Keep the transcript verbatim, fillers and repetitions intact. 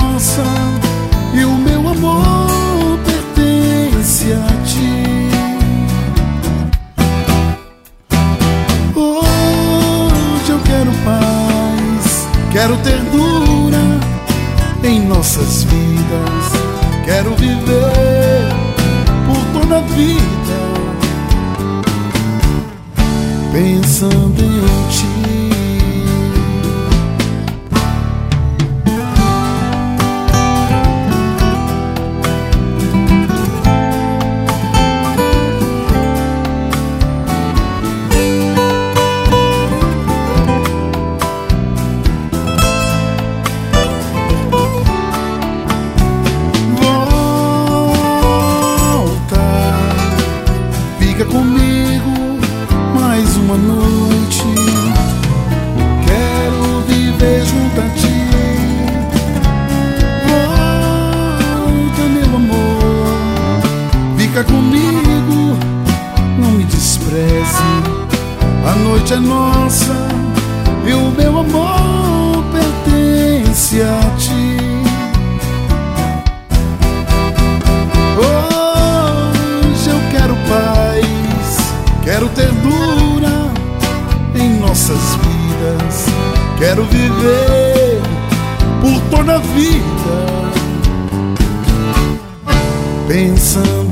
nossa e o meu amor pertence a ti. Hoje eu quero paz, quero ternura em nossas vidas, quero viver por toda a vida pensando em ti. Fica comigo mais uma noite, quero viver junto a ti. Volta, meu amor, fica comigo, não me despreze. A noite é nossa e o meu amor pertence a ti. Quero ternura em nossas vidas, quero viver por toda a vida pensando